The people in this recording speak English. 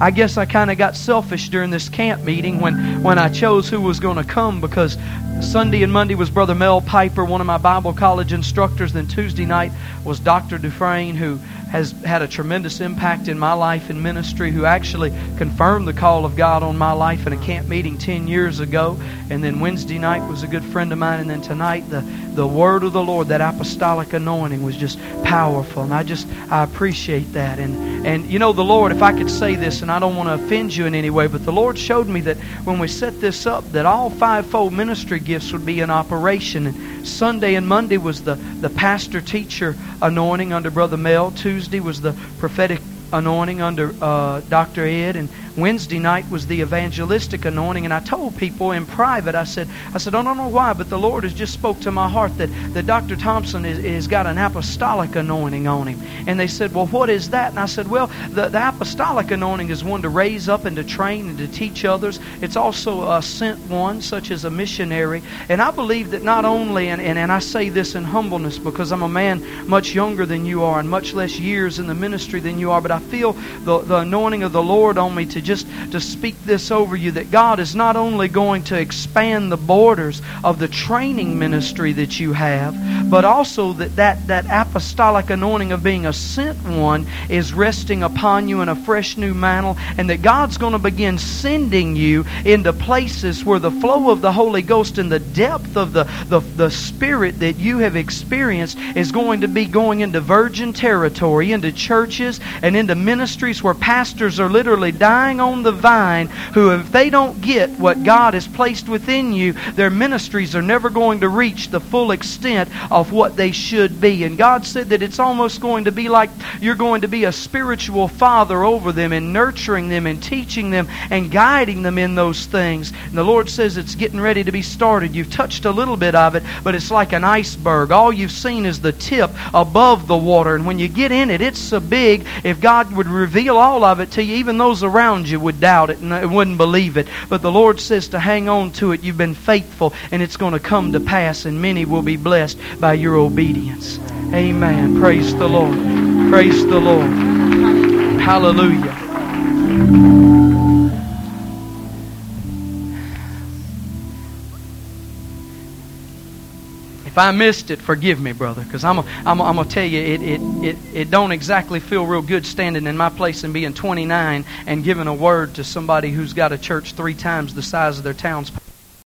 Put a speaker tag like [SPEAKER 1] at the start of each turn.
[SPEAKER 1] I guess I kind of got selfish during this camp meeting when I chose who was going to come, because Sunday and Monday was Brother Mel Piper, one of my Bible college instructors. Then Tuesday night was Dr. Dufresne, who has had a tremendous impact in my life and ministry, who actually confirmed the call of God on my life in a camp meeting 10 years ago. And then Wednesday night was a good friend of mine. And then tonight, the Word of the Lord, that apostolic anointing, was just powerful. And I appreciate that. And you know, the Lord, if I could say this, and I don't want to offend you in any way, but the Lord showed me that when we set this up, that all fivefold ministry gifts would be in operation. And Sunday and Monday was the pastor-teacher anointing under Brother Mel. Tuesday was the prophetic anointing under Dr. Ed, and Wednesday night was the evangelistic anointing. And I told people in private, I said, I don't know why, but the Lord has just spoke to my heart that Dr. Thompson has got an apostolic anointing on him. And they said, well, what is that? And I said, well, the apostolic anointing is one to raise up and to train and to teach others. It's also a sent one, such as a missionary. And I believe that not only, and I say this in humbleness because I'm a man much younger than you are and much less years in the ministry than you are, but I feel the anointing of the Lord on me to speak this over you, that God is not only going to expand the borders of the training ministry that you have, but also that apostolic anointing of being a sent one is resting upon you in a fresh new mantle, and that God's going to begin sending you into places where the flow of the Holy Ghost and the depth of the Spirit that you have experienced is going to be going into virgin territory, into churches and into ministries where pastors are literally dying on the vine, who, if they don't get what God has placed within you, their ministries are never going to reach the full extent of what they should be. And God said that it's almost going to be like you're going to be a spiritual father over them and nurturing them and teaching them and guiding them in those things. And the Lord says it's getting ready to be started. You've touched a little bit of it, but it's like an iceberg. All you've seen is the tip above the water. And when you get in it, it's so big, if God would reveal all of it to you, even those around you would doubt it and wouldn't believe it. But the Lord says to hang on to it. You've been faithful, and it's going to come to pass, and many will be blessed by your obedience. Amen. Praise the Lord. Praise the Lord. Hallelujah. If I missed it, forgive me, brother, because I'm gonna tell you, it don't exactly feel real good standing in my place and being 29 and giving a word to somebody who's got a church 3 times the size of their town's